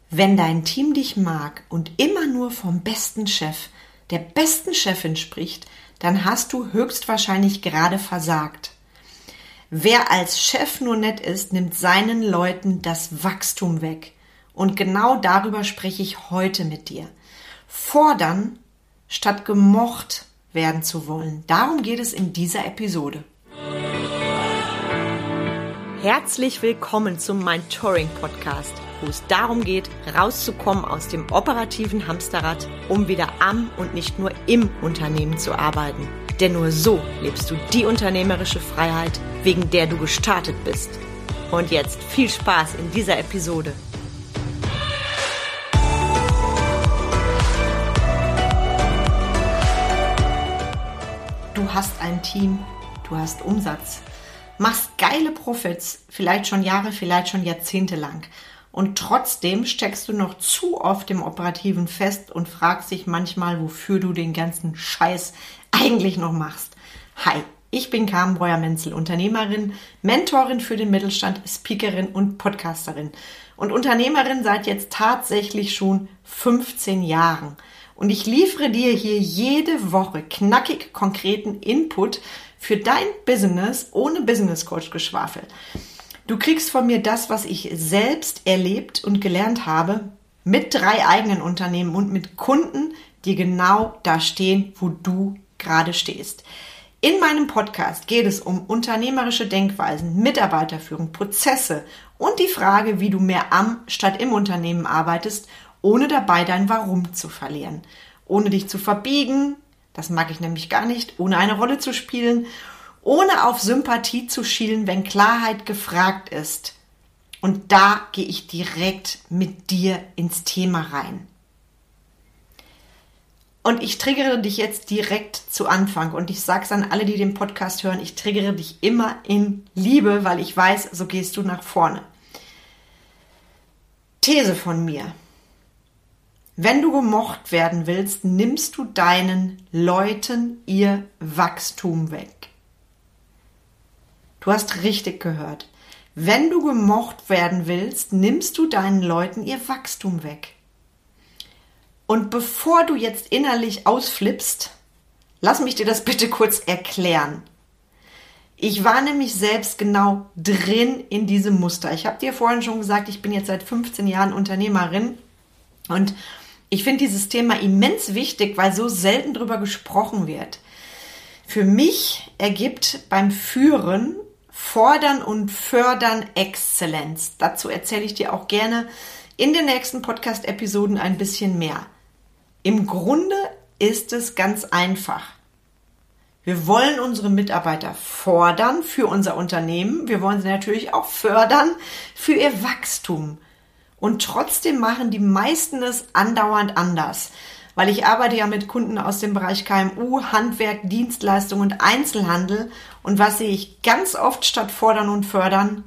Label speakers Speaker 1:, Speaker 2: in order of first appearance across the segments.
Speaker 1: Wenn dein Team dich mag und immer nur vom besten Chef, der besten Chefin spricht, dann hast du höchstwahrscheinlich gerade versagt. Wer als Chef nur nett ist, nimmt seinen Leuten das Wachstum weg. Und genau darüber spreche ich heute mit dir. Fordern, statt gemocht werden zu wollen. Darum geht es in dieser Episode. Herzlich willkommen zum Mentoring-Podcast, wo es darum geht, rauszukommen aus dem operativen Hamsterrad, um wieder am und nicht nur im Unternehmen zu arbeiten. Denn nur so lebst du die unternehmerische Freiheit, wegen der du gestartet bist. Und jetzt viel Spaß in dieser Episode. Du hast ein Team, du hast Umsatz, machst geile Profits, vielleicht schon Jahre, vielleicht schon Jahrzehnte lang. Und trotzdem steckst du noch zu oft im Operativen fest und fragst dich manchmal, wofür du den ganzen Scheiß eigentlich noch machst. Hi, ich bin Carmen Breuer-Menzel, Unternehmerin, Mentorin für den Mittelstand, Speakerin und Podcasterin. Und Unternehmerin seit jetzt tatsächlich schon 15 Jahren. Und ich liefere dir hier jede Woche knackig konkreten Input für dein Business ohne Business Coach Geschwafel. Du kriegst von mir das, was ich selbst erlebt und gelernt habe, mit 3 eigenen Unternehmen und mit Kunden, die genau da stehen, wo du gerade stehst. In meinem Podcast geht es um unternehmerische Denkweisen, Mitarbeiterführung, Prozesse und die Frage, wie du mehr am statt im Unternehmen arbeitest, ohne dabei dein Warum zu verlieren. Ohne dich zu verbiegen, das mag ich nämlich gar nicht, ohne eine Rolle zu spielen, ohne auf Sympathie zu schielen, wenn Klarheit gefragt ist. Und da gehe ich direkt mit dir ins Thema rein. Und ich triggere dich jetzt direkt zu Anfang. Und ich sage es an alle, die den Podcast hören, ich triggere dich immer in Liebe, weil ich weiß, so gehst du nach vorne. These von mir. Wenn du gemocht werden willst, nimmst du deinen Leuten ihr Wachstum weg. Du hast richtig gehört. Wenn du gemocht werden willst, nimmst du deinen Leuten ihr Wachstum weg. Und bevor du jetzt innerlich ausflippst, lass mich dir das bitte kurz erklären. Ich war nämlich selbst genau drin in diesem Muster. Ich habe dir vorhin schon gesagt, ich bin jetzt seit 15 Jahren Unternehmerin und ich finde dieses Thema immens wichtig, weil so selten drüber gesprochen wird. Für mich ergibt beim Führen Fordern und Fördern Exzellenz. Dazu erzähle ich dir auch gerne in den nächsten Podcast-Episoden ein bisschen mehr. Im Grunde ist es ganz einfach. Wir wollen unsere Mitarbeiter fordern für unser Unternehmen. Wir wollen sie natürlich auch fördern für ihr Wachstum. Und trotzdem machen die meisten es andauernd anders. Weil ich arbeite ja mit Kunden aus dem Bereich KMU, Handwerk, Dienstleistung und Einzelhandel. Und was sehe ich ganz oft statt fordern und fördern?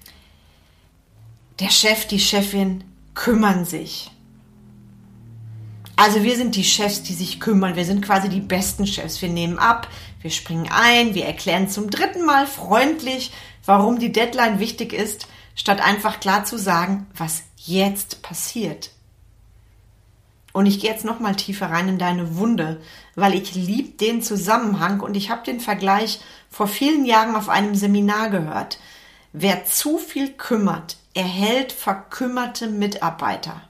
Speaker 1: Der Chef, die Chefin kümmern sich. Also wir sind die Chefs, die sich kümmern. Wir sind quasi die besten Chefs. Wir nehmen ab, wir springen ein, wir erklären zum 3. Mal freundlich, warum die Deadline wichtig ist, statt einfach klar zu sagen, was jetzt passiert. Und ich gehe jetzt noch mal tiefer rein in deine Wunde, weil ich liebe den Zusammenhang und ich habe den Vergleich vor vielen Jahren auf einem Seminar gehört. Wer zu viel kümmert, erhält verkümmerte Mitarbeiter.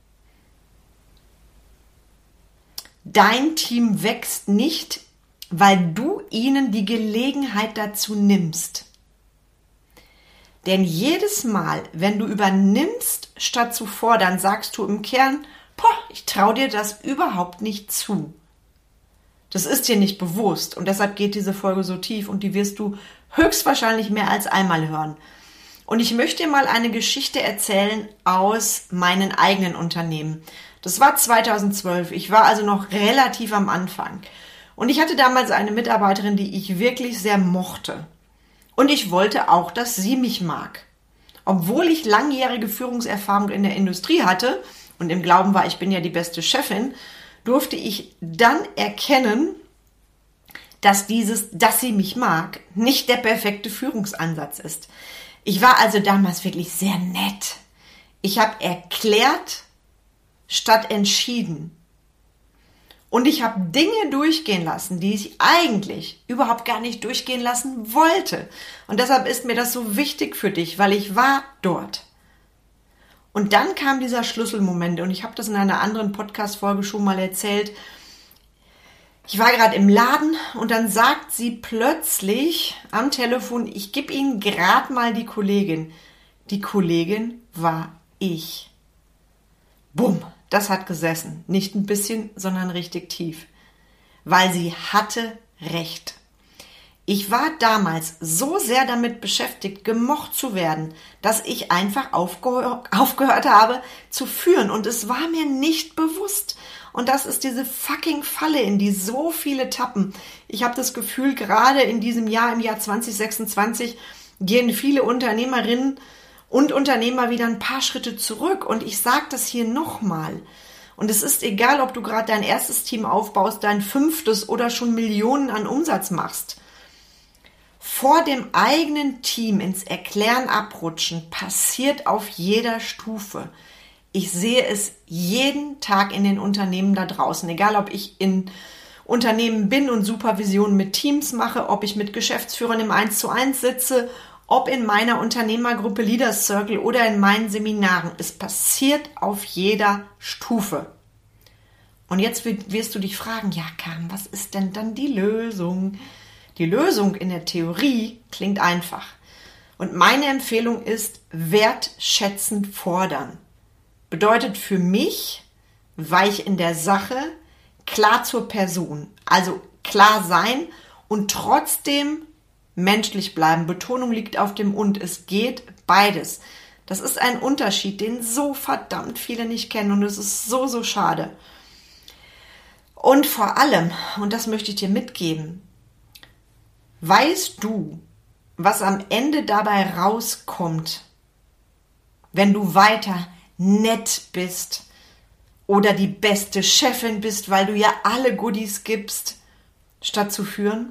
Speaker 1: Dein Team wächst nicht, weil du ihnen die Gelegenheit dazu nimmst. Denn jedes Mal, wenn du übernimmst, statt zu fordern, sagst du im Kern, ich traue dir das überhaupt nicht zu. Das ist dir nicht bewusst und deshalb geht diese Folge so tief und die wirst du höchstwahrscheinlich mehr als einmal hören. Und ich möchte dir mal eine Geschichte erzählen aus meinen eigenen Unternehmen. Das war 2012. Ich war also noch relativ am Anfang. Und ich hatte damals eine Mitarbeiterin, die ich wirklich sehr mochte. Und ich wollte auch, dass sie mich mag. Obwohl ich langjährige Führungserfahrung in der Industrie hatte und im Glauben war, ich bin ja die beste Chefin, durfte ich dann erkennen, dass sie mich mag, nicht der perfekte Führungsansatz ist. Ich war also damals wirklich sehr nett. Ich habe erklärt, statt entschieden. Und ich habe Dinge durchgehen lassen, die ich eigentlich überhaupt gar nicht durchgehen lassen wollte. Und deshalb ist mir das so wichtig für dich, weil ich war dort. Und dann kam dieser Schlüsselmoment und ich habe das in einer anderen Podcast-Folge schon mal erzählt. Ich war gerade im Laden und dann sagt sie plötzlich am Telefon, ich gebe Ihnen gerade mal die Kollegin. Die Kollegin war ich. Bumm, das hat gesessen. Nicht ein bisschen, sondern richtig tief. Weil sie hatte recht. Ich war damals so sehr damit beschäftigt, gemocht zu werden, dass ich einfach aufgehört habe zu führen. Und es war mir nicht bewusst. Und das ist diese fucking Falle, in die so viele tappen. Ich habe das Gefühl, gerade in diesem Jahr, im Jahr 2026, gehen viele Unternehmerinnen und Unternehmer wieder ein paar Schritte zurück. Und ich sage das hier nochmal. Und es ist egal, ob du gerade dein erstes Team aufbaust, dein 5. oder schon Millionen an Umsatz machst. Vor dem eigenen Team ins Erklären abrutschen passiert auf jeder Stufe. Ich sehe es jeden Tag in den Unternehmen da draußen, egal ob ich in Unternehmen bin und Supervision mit Teams mache, ob ich mit Geschäftsführern im 1:1 sitze, ob in meiner Unternehmergruppe Leaders Circle oder in meinen Seminaren. Es passiert auf jeder Stufe. Und jetzt wirst du dich fragen, ja Carmen, was ist denn dann die Lösung? Die Lösung in der Theorie klingt einfach. Und meine Empfehlung ist, wertschätzend fordern. Bedeutet für mich, weich in der Sache, klar zur Person. Also klar sein und trotzdem menschlich bleiben. Betonung liegt auf dem Und. Es geht beides. Das ist ein Unterschied, den so verdammt viele nicht kennen und es ist so, so schade. Und vor allem, und das möchte ich dir mitgeben, weißt du, was am Ende dabei rauskommt, wenn du weiter nett bist oder die beste Chefin bist, weil du ja alle Goodies gibst, statt zu führen?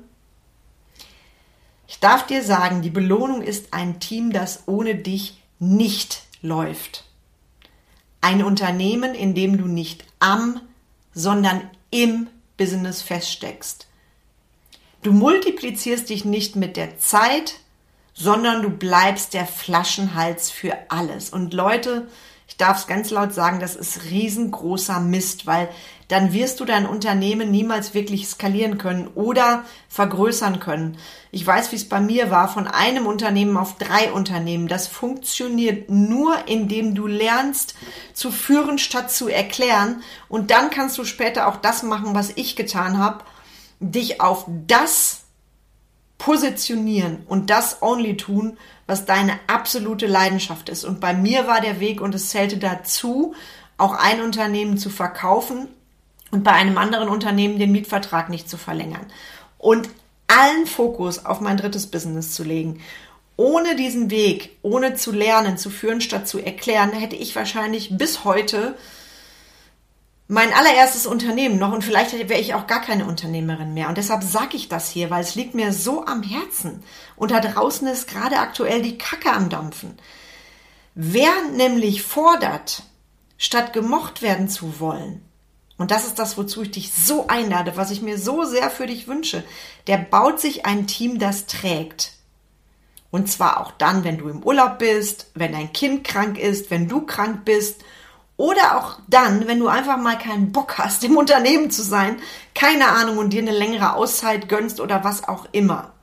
Speaker 1: Ich darf dir sagen, die Belohnung ist ein Team, das ohne dich nicht läuft. Ein Unternehmen, in dem du nicht am, sondern im Business feststeckst. Du multiplizierst dich nicht mit der Zeit, sondern du bleibst der Flaschenhals für alles. Und Leute, ich darf es ganz laut sagen, das ist riesengroßer Mist, weil dann wirst du dein Unternehmen niemals wirklich skalieren können oder vergrößern können. Ich weiß, wie es bei mir war, von einem Unternehmen auf 3 Unternehmen. Das funktioniert nur, indem du lernst zu führen, statt zu erklären. Und dann kannst du später auch das machen, was ich getan habe, dich auf das positionieren und das only tun, was deine absolute Leidenschaft ist. Und bei mir war der Weg, und es zählte dazu, auch ein Unternehmen zu verkaufen und bei einem anderen Unternehmen den Mietvertrag nicht zu verlängern. Und allen Fokus auf mein 3. Business zu legen. Ohne diesen Weg, ohne zu lernen, zu führen statt zu erklären, hätte ich wahrscheinlich bis heute mein allererstes Unternehmen noch und vielleicht wäre ich auch gar keine Unternehmerin mehr. Und deshalb sage ich das hier, weil es liegt mir so am Herzen. Und da draußen ist gerade aktuell die Kacke am Dampfen. Wer nämlich fordert, statt gemocht werden zu wollen, und das ist das, wozu ich dich so einlade, was ich mir so sehr für dich wünsche, der baut sich ein Team, das trägt. Und zwar auch dann, wenn du im Urlaub bist, wenn dein Kind krank ist, wenn du krank bist, oder auch dann, wenn du einfach mal keinen Bock hast, im Unternehmen zu sein, keine Ahnung, und dir eine längere Auszeit gönnst oder was auch immer.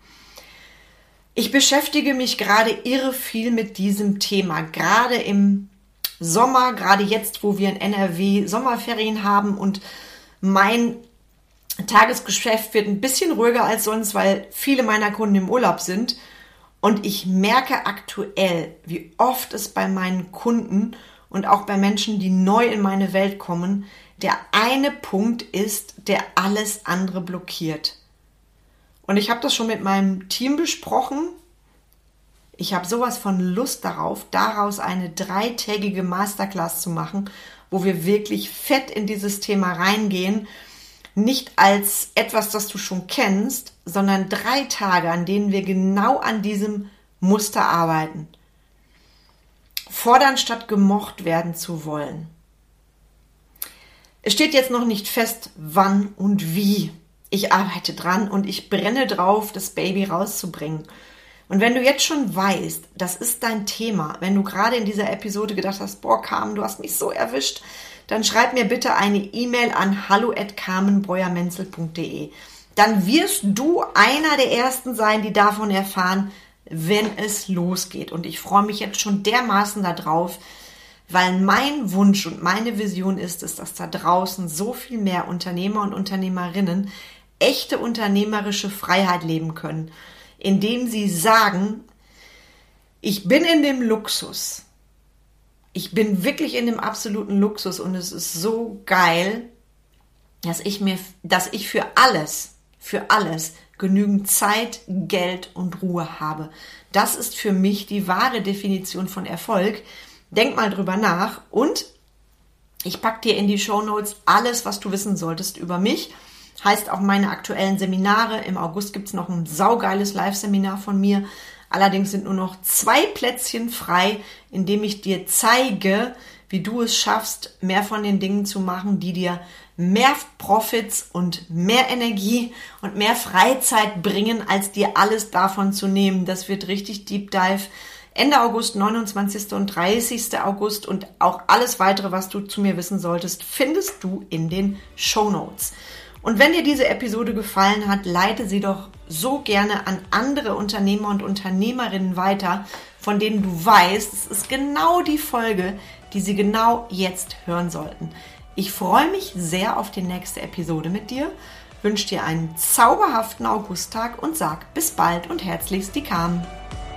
Speaker 1: Ich beschäftige mich gerade irre viel mit diesem Thema, gerade im Sommer, gerade jetzt, wo wir in NRW Sommerferien haben und mein Tagesgeschäft wird ein bisschen ruhiger als sonst, weil viele meiner Kunden im Urlaub sind. Und ich merke aktuell, wie oft es bei meinen Kunden und auch bei Menschen, die neu in meine Welt kommen, der eine Punkt ist, der alles andere blockiert. Und ich habe das schon mit meinem Team besprochen. Ich habe sowas von Lust darauf, daraus eine 3-tägige Masterclass zu machen, wo wir wirklich fett in dieses Thema reingehen. Nicht als etwas, das du schon kennst, sondern 3 Tage, an denen wir genau an diesem Muster arbeiten. Fordern statt gemocht werden zu wollen. Es steht jetzt noch nicht fest, wann und wie. Ich arbeite dran und ich brenne drauf, das Baby rauszubringen. Und wenn du jetzt schon weißt, das ist dein Thema, wenn du gerade in dieser Episode gedacht hast, boah, Carmen, du hast mich so erwischt, dann schreib mir bitte eine E-Mail an hallo@carmenbreuermenzel.de. Dann wirst du einer der Ersten sein, die davon erfahren, wenn es losgeht. Und ich freue mich jetzt schon dermaßen darauf, weil mein Wunsch und meine Vision ist es, dass da draußen so viel mehr Unternehmer und Unternehmerinnen echte unternehmerische Freiheit leben können, indem sie sagen, ich bin in dem Luxus. Ich bin wirklich in dem absoluten Luxus und es ist so geil, dass ich für alles genügend Zeit, Geld und Ruhe habe. Das ist für mich die wahre Definition von Erfolg. Denk mal drüber nach und ich packe dir in die Shownotes alles, was du wissen solltest über mich. Heißt auch meine aktuellen Seminare. Im August gibt es noch ein saugeiles Live-Seminar von mir. Allerdings sind nur noch 2 Plätzchen frei, in dem ich dir zeige, wie du es schaffst, mehr von den Dingen zu machen, die dir mehr Profits und mehr Energie und mehr Freizeit bringen, als dir alles davon zu nehmen. Das wird richtig Deep Dive. Ende August, 29. und 30. August und auch alles weitere, was du zu mir wissen solltest, findest du in den Shownotes. Und wenn dir diese Episode gefallen hat, leite sie doch so gerne an andere Unternehmer und Unternehmerinnen weiter, von denen du weißt, es ist genau die Folge, die sie genau jetzt hören sollten. Ich freue mich sehr auf die nächste Episode mit dir, wünsche dir einen zauberhaften Augusttag und sag bis bald und herzlichst die Carmen.